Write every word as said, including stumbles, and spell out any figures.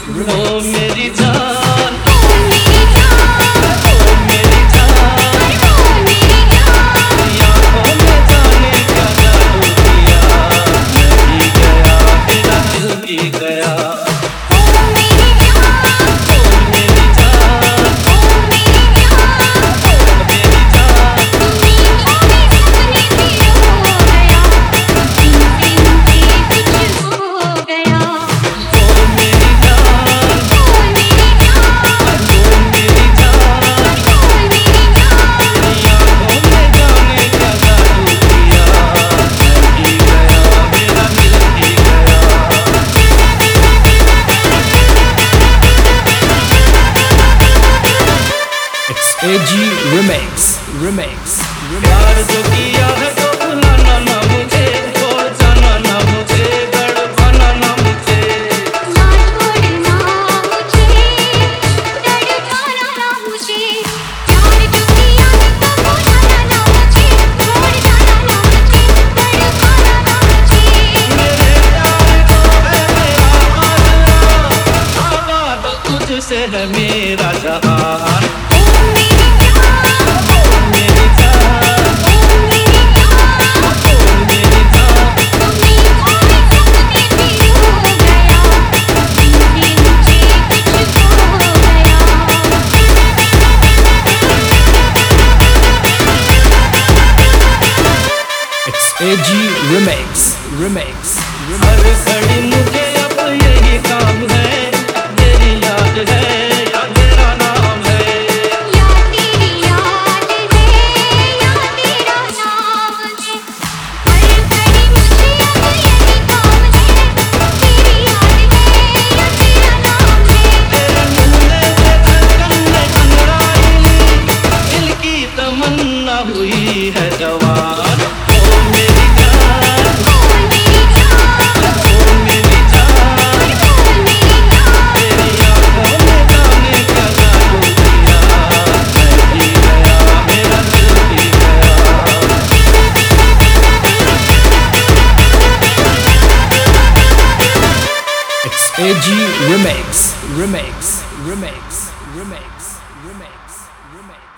ओ मेरी जान, A G Remix Remix प्यार जो किया है तो भुलाना ना मुझे, छोड़ जाना ना मुझे, तड़पाना ना मुझे, ना छोड़ना मुझे, तड़पाना ना मुझे। प्यार जो किया है तो भुलाना ना मुझे, छोड़ जाना ना मुझे, तड़पाना ना मुझे। मेरे प्यार को है मेरा आसरा, आबाद तुझसे है मेरा जहान। A G Remix Remix हर घड़ी मुझे अब यही काम है, तेरी याद है या तेरा नाम है, या तेरी याद है या तेरा नाम है। हर घड़ी मुझे अब यही काम है, तेरी याद है या तेरा नाम है। तेरे मुन्ने से धड़कन में अंगड़ाई ली, दिल की तमन्ना हुई है जवान। ओ मेरी जान, ओ मेरी जान, ओ मेरी जान, ओ मेरी जान। तेरी आँखों में जाने क्या जादू किया, मैं पी गया, मेरा दिल पी गया। It's A G Remix Remix Remix Remix Remix Remix